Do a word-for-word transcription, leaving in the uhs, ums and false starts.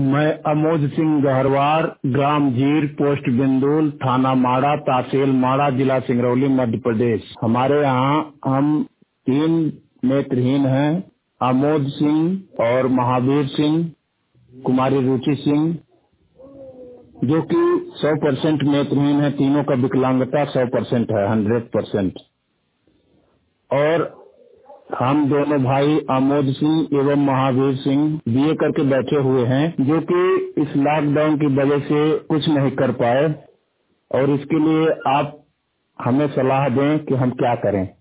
मैं अमोद सिंह गहरवार, ग्राम जीर, पोस्ट बिंदुल, थाना माड़ा, तहसील माड़ा, जिला सिंगरौली, मध्य प्रदेश। हमारे यहाँ हम तीन नेत्रहीन हैं, अमोद सिंह और महावीर सिंह, कुमारी रुचि सिंह, जो कि सौ परसेंट नेत्रहीन है। तीनों का विकलांगता सौ परसेंट है, हंड्रेड परसेंट। और हम दोनों भाई अमोद सिंह एवं महावीर सिंह बीए करके बैठे हुए हैं, जो कि इस लॉकडाउन की वजह से कुछ नहीं कर पाए, और इसके लिए आप हमें सलाह दें कि हम क्या करें।